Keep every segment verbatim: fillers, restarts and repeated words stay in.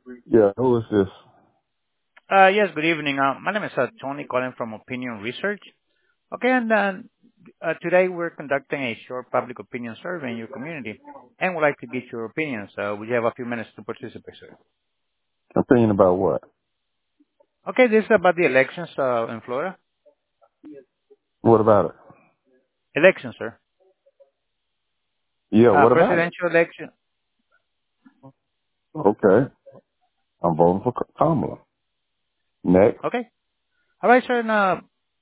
Yeah, who is this? Uh Yes, good evening. Uh My name is uh Tony calling from Opinion Research. Okay, and uh uh today we're conducting a short public opinion survey in your community, and would like to get your opinion. So would you have a few minutes to participate, sir? Opinion about what? Okay, this is about the elections uh in Florida. What about it? Elections, sir. Yeah, Uh what about it? Presidential election. Okay. I'm voting for Kamala. Next. Okay. All right, sir. Now,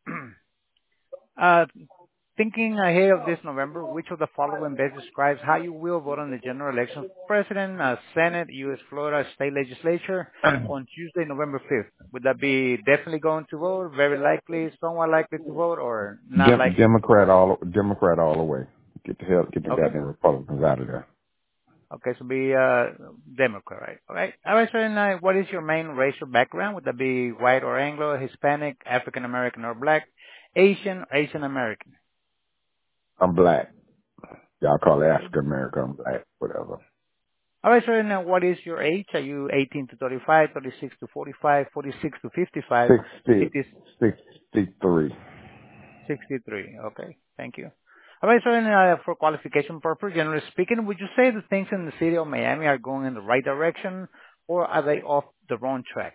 uh, thinking ahead of this November, which of the following best describes how you will vote on the general election for president, uh, Senate, U S. Florida State Legislature on Tuesday, November fifth? Would that be definitely going to vote, very likely, somewhat likely to vote, or not Dem- likely to Democrat vote? all Democrat all the way. Get the hell get the Okay. goddamn Republicans out of there. Okay, so be uh, Democrat, right? All right. All right, sir. And uh, what is your main racial background? Would that be white or Anglo, Hispanic, African American or Black, Asian, Asian American? I'm black. Y'all call it Okay. African American. I'm black. Whatever. All right, sir. Now, what is your age? Are you eighteen to thirty-five, thirty-six to forty-five, forty-six to fifty-five, Sixty fifty, sixty three. sixty-three? Okay, thank you. All right, sir. And uh, for qualification purpose, generally speaking, would you say that things in the city of Miami are going in the right direction, or are they off the wrong track?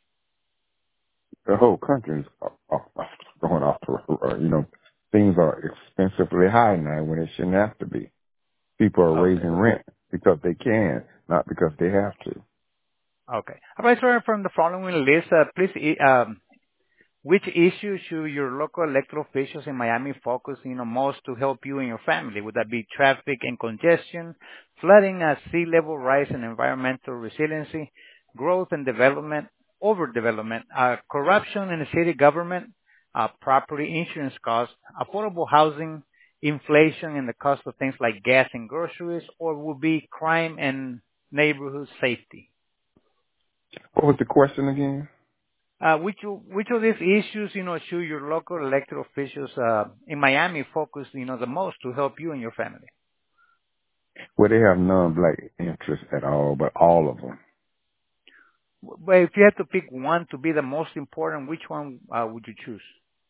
The whole country is off, off, off, going off the uh, you know, things are expensively high now when it shouldn't have to be. People are Okay. raising rent because they can, not because they have to. Okay. All right, sir. From the following list, uh, please e- um, which issues should your local elected officials in Miami focus, you know, most to help you and your family? Would that be traffic and congestion, flooding, uh, sea level rise and environmental resiliency, growth and development, overdevelopment, uh, corruption in the city government, uh, property insurance costs, affordable housing, inflation and the cost of things like gas and groceries, or would be crime and neighborhood safety? What was the question again? Uh, which of- which of these issues, you know, should your local elected officials uh, in Miami focus, you know, the most to help you and your family? Well, they have non-black interests at all, but all of them. But if you had to pick one to be the most important, which one uh, would you choose?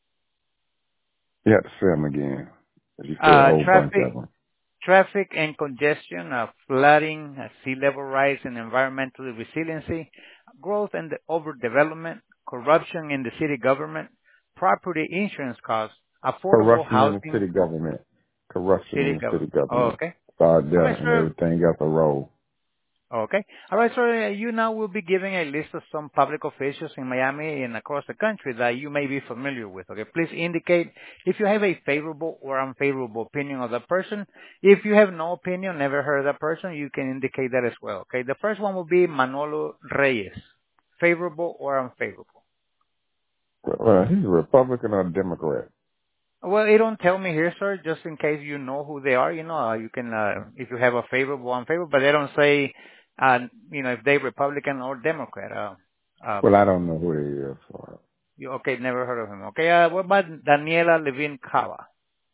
You have to say them again. As you said, a Uh, whole bunch traffic, of them. traffic and congestion, uh, flooding, uh, sea level rise and environmental resiliency, growth and overdevelopment, corruption in the city government, property insurance costs, affordable Corruption in the housing, city government. Corruption city in the city government. Oh, government. okay. Start All there right, and sir. everything else a roll. Okay. All right, so uh, you now will be giving a list of some public officials in Miami and across the country that you may be familiar with. Okay. Please indicate if you have a favorable or unfavorable opinion of that person. If you have no opinion, never heard of that person, you can indicate that as well. Okay. The first one will be Manolo Reyes. Favorable or unfavorable? Well, he's a Republican or a Democrat. Well, it don't tell me here, sir, just in case you know who they are, you know, uh, you can, uh, if you have a favorable, unfavorable, but they don't say, uh, you know, if they Republican or Democrat. Uh, uh, Well, I don't know who he is. So. You, okay, never heard of him. Okay, uh, what about Daniela Levin Cava?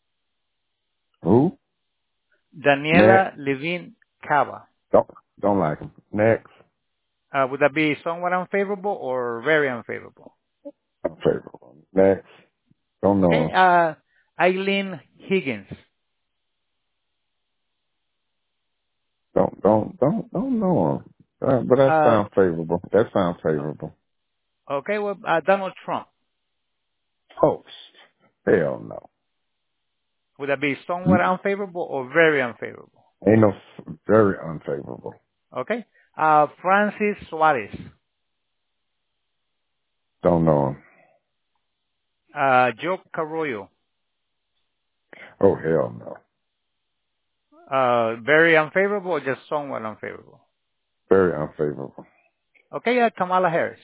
Who? Next. Daniela Levin Cava. Don't, don't like him. Next. Uh, would that be somewhat unfavorable or very unfavorable? Unfavorable. Next. Don't know Okay, him. uh, Eileen Higgins. Don't, don't, don't, don't know him. Uh, but that Uh, sounds favorable. That sounds favorable. okay, well, uh, Donald Trump. Oh, hell no. Would that be somewhat unfavorable or very unfavorable? Ain't no very unfavorable. Okay, uh, Francis Suarez. Don't know him. Uh, Joe Carollo. Oh, hell no. Uh, very unfavorable or just somewhat unfavorable? Very unfavorable. Okay, uh, Kamala Harris.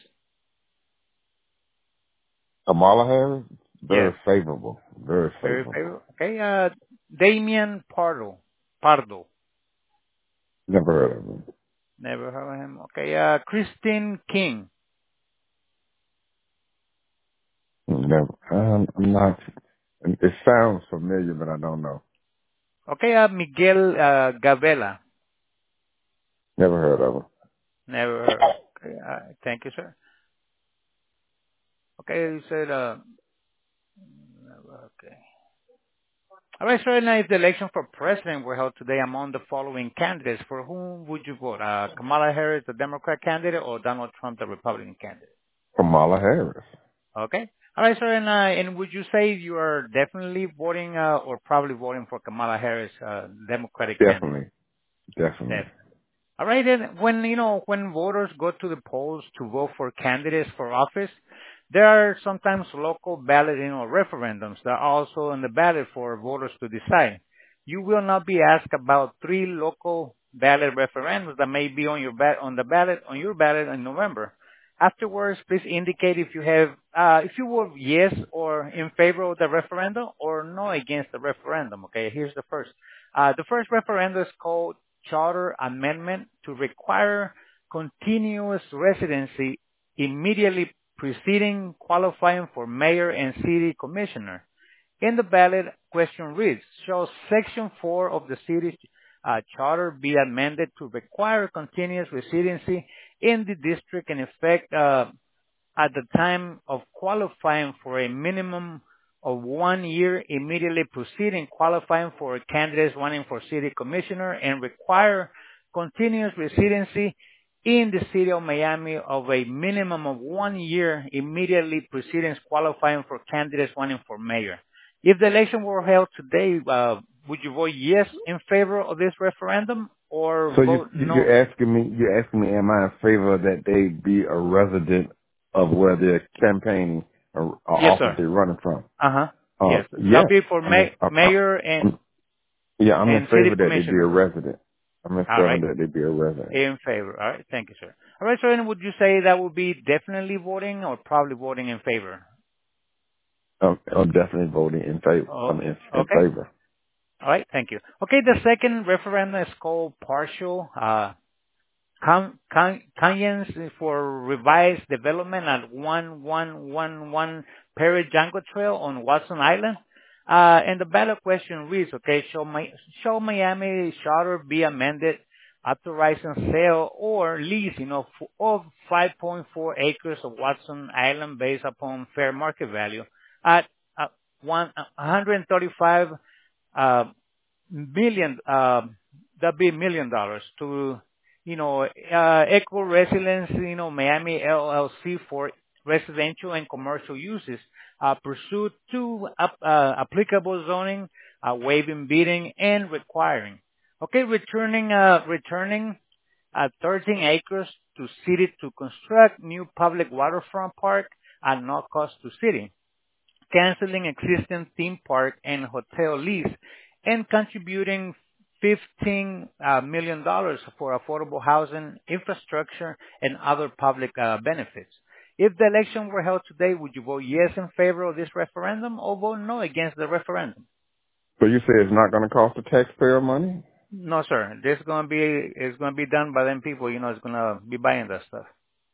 Kamala Harris, very Yes. favorable. Very Very favorable. favorable. Okay, uh, Damian Pardo. Pardo. Never heard of him. Never heard of him. Okay, uh, Christine King. Never. Um, I'm not. It sounds familiar, but I don't know. Okay, uh, Miguel, uh, Gavela. Never heard of him. Never heard. Okay. Uh, thank you, sir. Okay, you said, uh, okay. All right, sir. Now, if the election for president were held today among the following candidates, for whom would you vote? Uh, Kamala Harris, the Democrat candidate, or Donald Trump, the Republican candidate? Kamala Harris. Okay. All right, sir. And, uh, and would you say you are definitely voting, uh, or probably voting for Kamala Harris, uh, Democratic candidate? Definitely. Definitely. All right, and when you know when voters go to the polls to vote for candidates for office, there are sometimes local ballot, you know, referendums that are also on the ballot for voters to decide. You will not be asked about three local ballot referendums that may be on your ba- on the ballot on your ballot in November. Afterwards, please indicate if you have uh, if you vote yes or in favor of the referendum or no against the referendum. Okay, here's the first. Uh, the first referendum is called Charter Amendment to require continuous residency immediately preceding qualifying for mayor and city commissioner. In the ballot, question reads, shall Section four of the city's uh, charter be amended to require continuous residency in the district in effect uh, at the time of qualifying for a minimum of one year immediately preceding qualifying for candidates running for city commissioner and require continuous residency in the city of Miami of a minimum of one year immediately preceding qualifying for candidates running for mayor. If the election were held today, uh, would you vote yes in favor of this referendum or So you, vote you- no? you're asking me, you're asking me, am I in favor that they be a resident of where they're campaigning or, or Yes, office sir. they're running from? Uh-huh. Uh, Yes. That'll yes. be for I mean, ma- I, I, mayor and I'm, yeah, I'm in and city favor that they be a commissioner. resident. I'm in All favor right. that they be a resident. In favor. All right. Thank you, sir. All right, sir. And would you say that would be definitely voting or probably voting in favor? I'm, I'm definitely voting in favor. Oh, I'm in, in okay. favor. All right. Thank you. Okay. The second referendum is called partial uh, con- con- canyons for revised development at one one one one Perry Django Trail on Watson Island. Uh, and the ballot question reads, okay, shall, Mi- shall Miami Charter be amended, authorizing sale or lease, you know, f- of five point four acres of Watson Island based upon fair market value at uh, one, uh, one hundred thirty-five uh, million, uh, that'd be million dollars to, you know, uh, Eco Residence, you know, Miami L L C for residential and commercial uses, uh, pursue two ap- uh, applicable zoning, uh, waiving bidding and requiring. Okay, returning, uh, returning, uh, thirteen acres to city to construct new public waterfront park at no cost to city, canceling existing theme park and hotel lease, and contributing fifteen uh, million dollars for affordable housing, infrastructure, and other public uh, benefits. If the election were held today, would you vote yes in favor of this referendum or vote no against the referendum? So you say it's not going to cost the taxpayer money? No, sir. This is gonna be it's gonna be done by them people. You know, it's gonna be buying that stuff.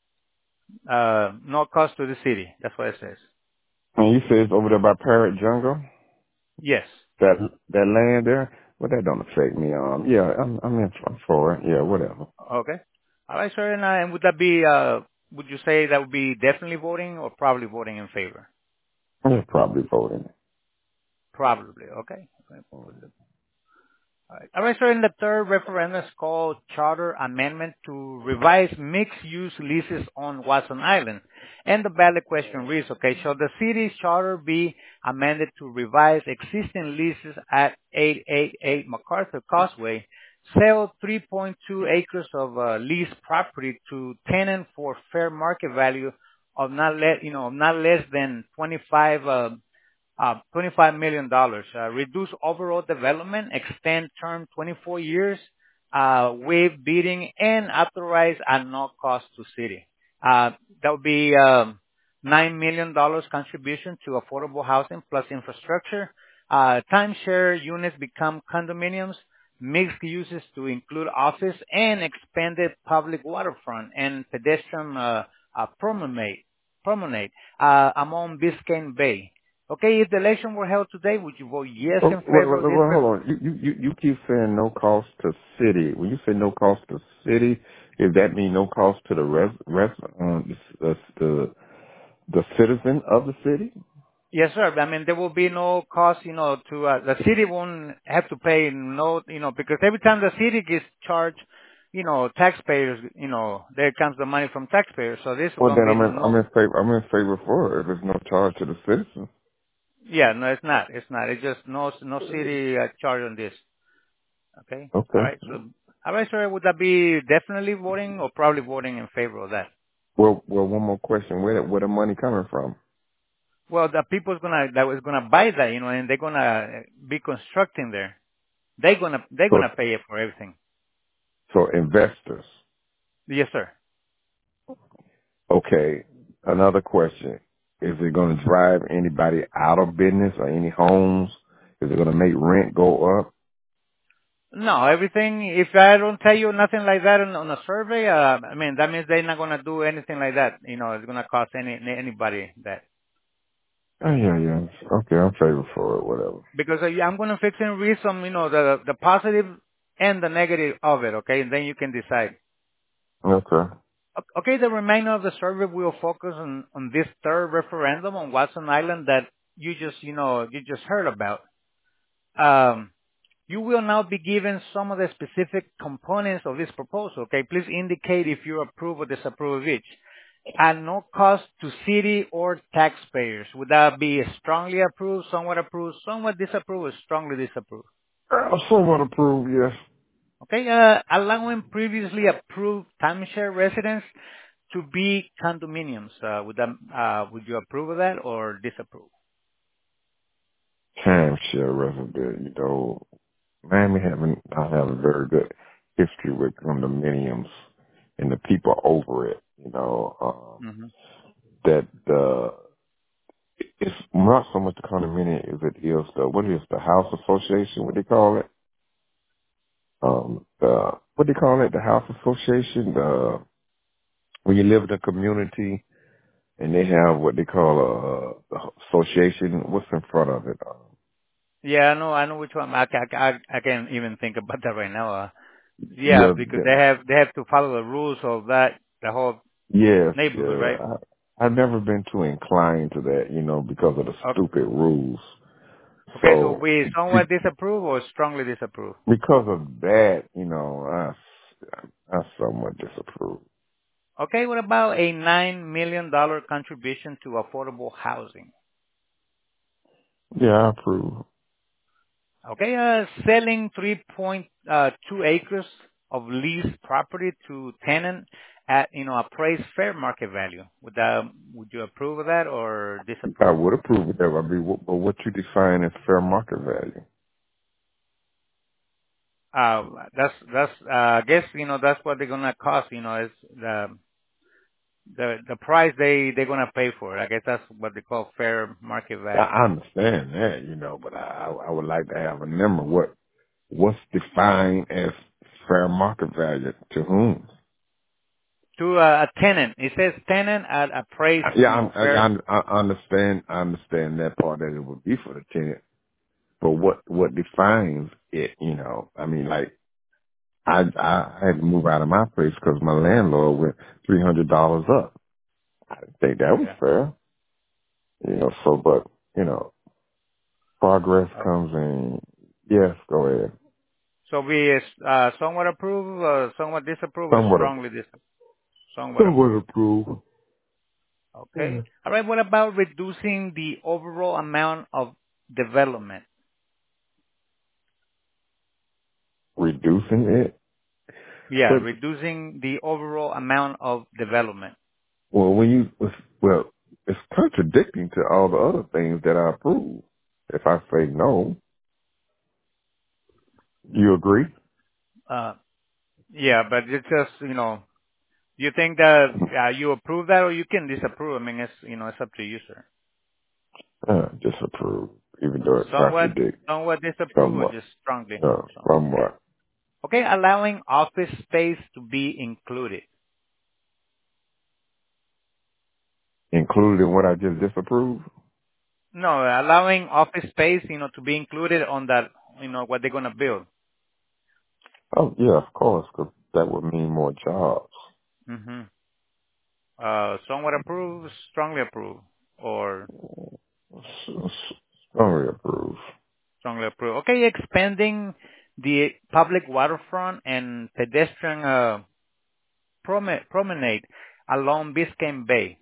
Uh, no cost to the city. That's what it says. And you say it's over there by Parrot Jungle? Yes. That that land there? Well, that don't affect me. Um, yeah, I'm I'm in I'm for it. Yeah, whatever. Okay. All right, sir. And, uh, and would that be, uh, would you say that would be definitely voting or probably voting in favor? I'm probably voting. Probably. Okay. Okay. All right. All right, sir. And the third referendum is called Charter Amendment to revise mixed-use leases on Watson Island. And the ballot question reads, okay, shall the city's charter be amended to revise existing leases at eight eighty-eight MacArthur Causeway, sell three point two acres of uh, leased property to tenant for fair market value of not less, you know, not less than twenty-five uh, uh, twenty-five million dollars. Uh, reduce overall development, extend term twenty-four years, uh, waive bidding, and authorize at no cost to city. Uh, that would be um, nine million dollars contribution to affordable housing plus infrastructure. Uh, timeshare units become condominiums, mixed uses to include office, and expanded public waterfront and pedestrian uh, uh, promenade, promenade uh, among Biscayne Bay. Okay, if the election were held today, would you vote yes Oh, in well, favor well, of this? well, Ref- hold on. You, you you you keep saying no cost to city. When you say no cost to city, If that mean no cost to the res, res um, the, the the citizen of the city? Yes, sir. I mean, there will be no cost, you know, to uh, the city won't have to pay no, you know, because every time the city gets charged, you know, taxpayers, you know, there comes the money from taxpayers. So this is Well, going to then be I'm no, in I'm no, in favor I'm in favor for it if there's no charge to the citizen. yeah, no, it's not. It's not. It's just no, no city uh, charge on this. Okay. All Okay. right. So, all right, sir. Would that be definitely voting or probably voting in favor of that? Well, well, one more question: Where where the money coming from? Well, the people's gonna that was gonna buy that, you know, and they're gonna be constructing there. They're gonna they're So gonna pay it for everything. so investors. Yes, sir. Okay. Another question: Is it going to drive anybody out of business or any homes? Is it going to make rent go up? No, everything. If I don't tell you nothing like that on, on a survey, uh, I mean that means they're not gonna do anything like that. You know, it's gonna cost any anybody that Oh yeah, yeah. Okay, I'm favor for it. Whatever. because uh, I'm gonna fix and read some, you know, the the positive and the negative of it. Okay, and then you can decide. Okay. O- Okay, the remainder of the survey will focus on on this third referendum on Watson Island that you just, you know, you just heard about. Um, You will now be given some of the specific components of this proposal. Okay, please indicate if you approve or disapprove of each. At no cost to city or taxpayers. Would that be strongly approved, somewhat approved, somewhat disapproved, or strongly disapproved? Uh, somewhat approved, yes. Okay, uh, allowing previously approved timeshare residents to be condominiums. Uh, would that, uh, would you approve of that or disapprove? Timeshare resident, you know, Miami having I have a very good history with condominiums and the people over it. You know, um, hmm that uh, it's not so much the condominium as it is the what is the house association? What they call it? Um, the what they call it? The house association. The when you live in a community and they have what they call a, a association. What's in front of it? Um, Yeah, I know, I know which one. I, ca- I, ca- I can't even think about that right now. Uh, yeah, yeah, because the, they have they have to follow the rules of that the whole yes, neighborhood, yeah. right? I, I've never been too inclined to that, you know, because of the Okay, stupid rules. okay, so So we be- somewhat disapprove or strongly disapprove. because of that, you know, I, I somewhat disapprove. Okay, what about a nine million dollar contribution to affordable housing? Yeah, I approve. Okay, uh, selling three point two acres of leased property to tenant at you know appraised fair market value. Would that would you approve of that or I disapprove? would approve of that. I mean, what, but what you define as fair market value? Uh, that's that's uh, I guess you know that's what they're gonna cost. You know, is the the the price they they're gonna pay for it. I guess that's what they call fair market I, value. I understand that, you know, but I, I would like to have a number. What what's defined as fair market value to whom? To uh, a tenant, it says tenant at appraised, Yeah, you I'm, know, I, fair. I, I understand. I understand that part that it would be for the tenant. But what what defines it? You know, I mean, like I I had to move out of my place because my landlord went three hundred dollars up. I didn't think that was Yeah. fair. You know, so but you know, progress Oh. comes in. Yes, go ahead. So we uh, somewhat approve, uh, somewhat disapprove, or Somewhat strongly disapprove. Somewhat somewhat approve. approved. Okay. Yeah. All right. What about reducing the overall amount of development? Reducing it, Yeah, but reducing the overall amount of development. well, when you well, it's contradicting to all the other things that I approve. If I say no, you agree? Uh, yeah, but it's just you know Do you think that uh, you approve that or you can disapprove? I mean, it's, you know, it's up to you, sir. Uh, disapprove, even though it Somewhat, contradicts somewhat disapprove or somewhat. just strongly? Uh, So, okay. somewhat. Okay, allowing office space to be included. Included in what I just disapproved? No, allowing office space, you know, to be included on that, you know, what they're going to build. Oh, yeah, of course. that would mean more jobs. Mm-hmm. Uh, somewhat approved, strongly approved, or S- s- Strongly approve. strongly approved. Okay, expanding the public waterfront and pedestrian uh, promenade, promenade along Biscayne Bay.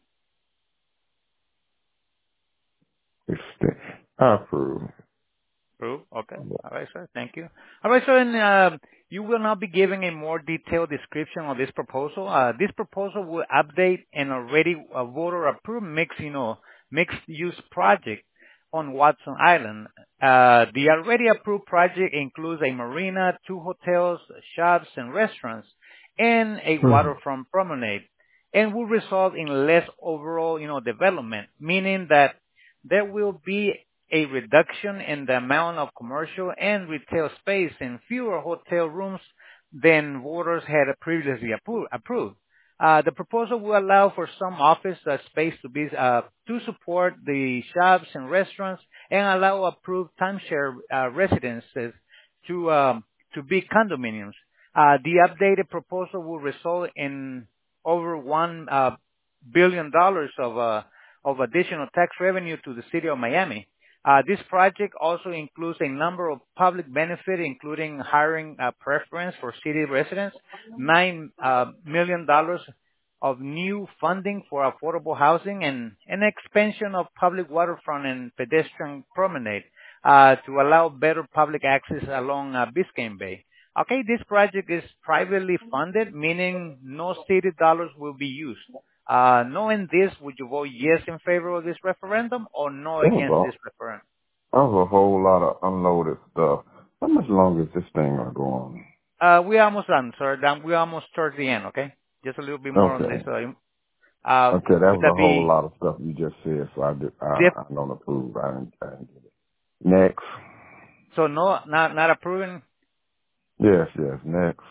Extend. I approve. True. Okay. All right, sir. Thank you. All right, sir. And uh, you will now be giving a more detailed description of this proposal. Uh, this proposal will update an already uh, voter-approved mixed, you know, mixed-use project on Watson Island. Uh, the already approved project includes a marina, two hotels, shops, and restaurants, and a Hmm. waterfront promenade, and will result in less overall, you know, development, meaning that there will be a reduction in the amount of commercial and retail space and fewer hotel rooms than voters had previously appro- approved. Uh, the proposal will allow for some office uh, space to be uh, to support the shops and restaurants and allow approved timeshare uh, residences to um, to be condominiums. Uh, the updated proposal will result in over one uh, billion dollars of uh, of additional tax revenue to the city of Miami. Uh, this project also includes a number of public benefits, including hiring uh, preference for city residents, nine uh, million dollars of new funding for affordable housing, and an expansion of public waterfront and pedestrian promenade uh, to allow better public access along uh, Biscayne Bay. Okay, this project is privately funded, meaning no city dollars will be used. Uh, knowing this, would you vote yes in favor of this referendum or no That was against this all. referendum? That was a whole lot of unloaded stuff. How much longer is this thing gonna go on? Uh, we're almost done, sir. Done- We're almost towards the end, okay? Just a little bit more on this. Okay. Uh, uh, Okay, that would was that a whole be lot of stuff you just said, so I did, I, dip? I don't approve. I didn't, I didn't get it. Next. So no, not, not approving. Yes, yes, next.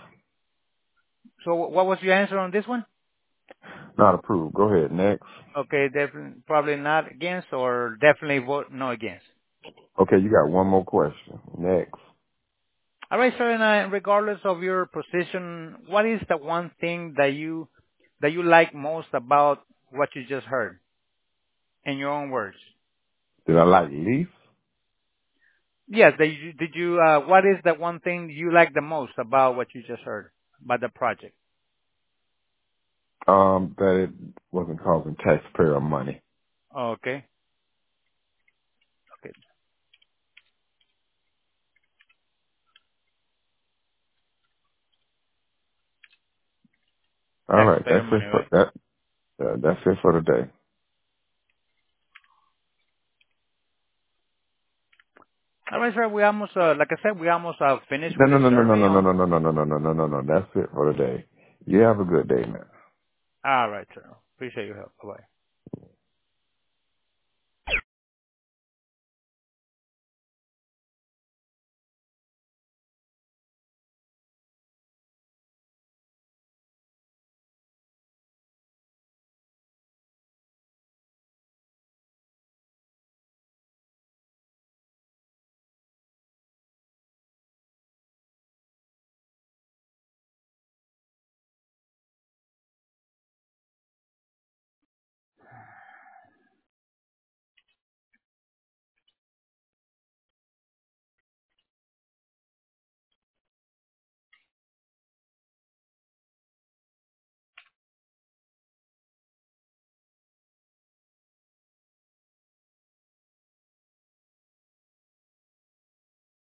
So what was your answer on this one? Not approved. Go ahead, next. Okay, definitely, probably not against or definitely vote no against. Okay, you got one more question. Next. All right, sir, and uh, regardless of your position, what is the one thing that you, that you like most about what you just heard in your own words? Did I like leaf? Yes. Did you, did you uh, what is the one thing you like the most about what you just heard about the project? Um, that it wasn't causing taxpayer money. Okay. Okay. All right, Taxpayer that's it money, for right? that. Uh, that's it for today. All right, sir. We almost, uh, like I said, we almost uh, finished No, with no, the no, no, no, survey no, no, on. no, no, no, no, no, no, no, no, no. That's it for today. You have a good day, man. All right, sir. Appreciate your help. Bye bye.